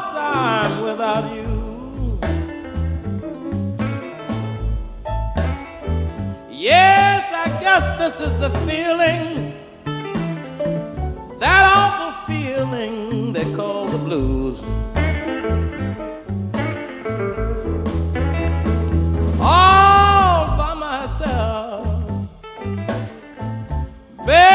'cause I'm without you. Yes, I guess this is the feeling, that awful feeling they call the blues. All by myself, baby.